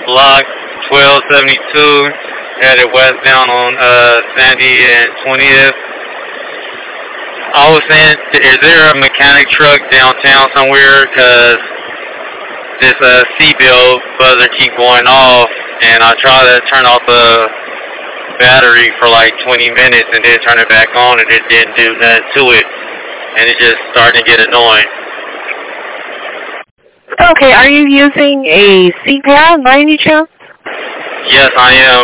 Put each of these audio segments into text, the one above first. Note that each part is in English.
block 1272, headed westbound on Sandy and 20th. I was saying, is there a mechanic truck downtown somewhere? Because this C-bill buzzer keep going off, and I try to turn off the battery for like 20 minutes and then turn it back on, and it didn't do nothing to it, and it just started to get annoying. Okay, are you using a seat pad by any chance? Yes, I am.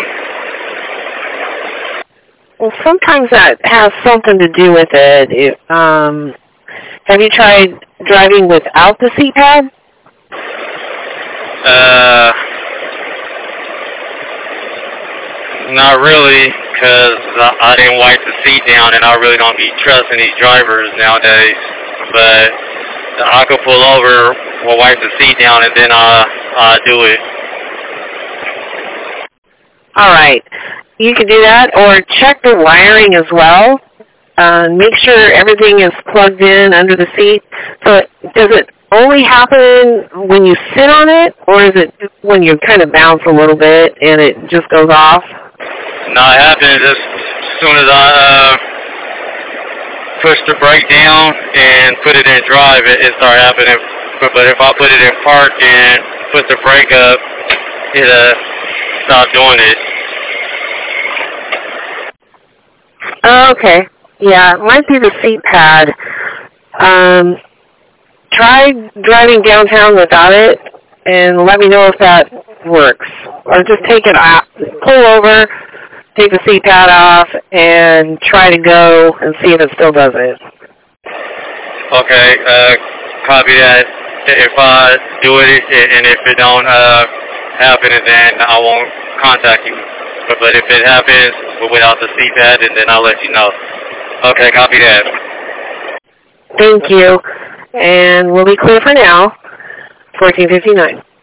Well, sometimes that has something to do with it. Have you tried driving without the seat pad? Not really, because I didn't wipe the seat down, and I really don't be trusting these drivers nowadays. But I could pull over, we'll wipe the seat down, and then I do it. All right. You can do that, or check the wiring as well. Make sure everything is plugged in under the seat. So does it only happen when you sit on it, or is it when you kind of bounce a little bit and it just goes off? No, it happens just as soon as I push the brake down and put it in drive, it starts happening. But if I put it in park and put the brake up, it stop doing it. Okay. Yeah, it might be the seat pad. Try driving downtown without it, and let me know if that works. Or just take it off, pull over, take the seat pad off, and try to go and see if it still does it. Okay, copy that. If I do it, and if it don't happen, then I won't contact you. But if it happens without the seat pad, then I'll let you know. Okay, copy that. Thank you. And we'll be clear for now. 1459.